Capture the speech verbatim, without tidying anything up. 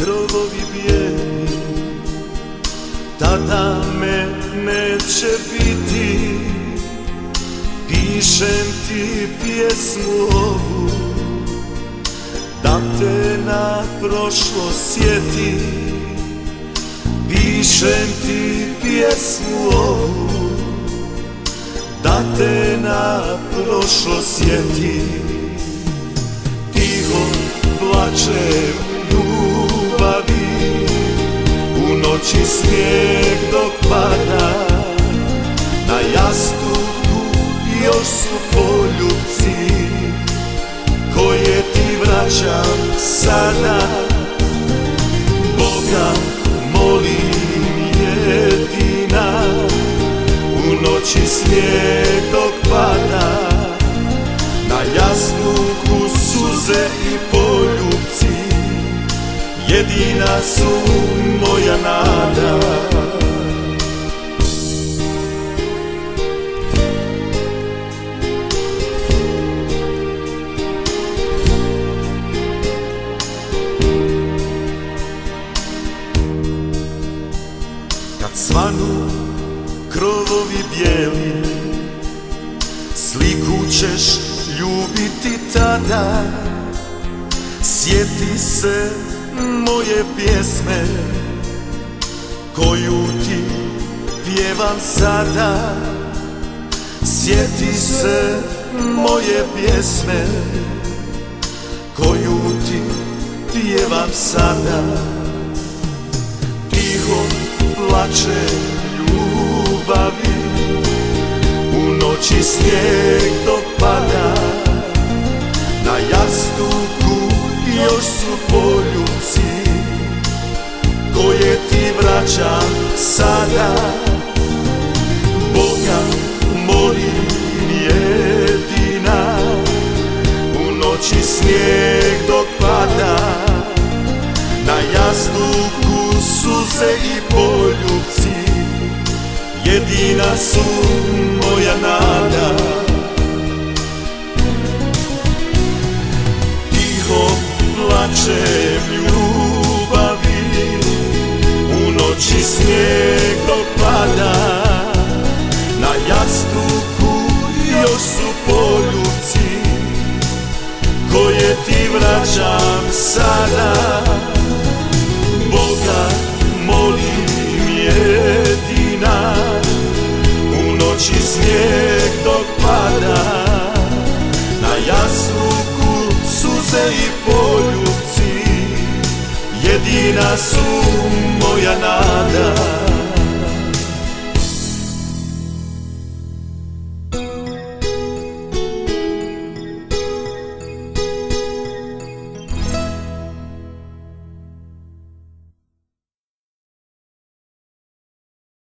krovovi bijeli, tada me neće biti. Pišem ti pjesmu ovu, da te na prošlo sjeti. Pišem ti pjesmu ovu, da te na prošlo sjeti. Tiho plačem ljubavi, u noći snijeg dok pada. Na jastuku još su poljupci, koje ti vraćam sada. Boga molim jedina, u noći snijeg dok pada. Na jastuku suze i poljupci, jedina su moja nada. Kad svanu krovovi bijeli, sliku ćeš ljubiti tada. Sjeti se moje pjesme, koju ti pjevam sada. Sjeti se moje pjesme, koju ti pjevam sada. Tiho plače ljubavi, u noći snijeg dok pada. Na jastuku još su poljupci, koje ti vraćam sada. Boga molim jedina, u noći snijeg dok pada. Na jastuku suze i poljupci, jedina su moja nada. Tiho plačem ljubavi, u noći snijeg dok pada. Na jastuku još su poljupci, koje ti vraćam sada. Boga molim jedina, u noći snijeg dok pada. Na jastuku suze i poljupci, jedina su moja nada.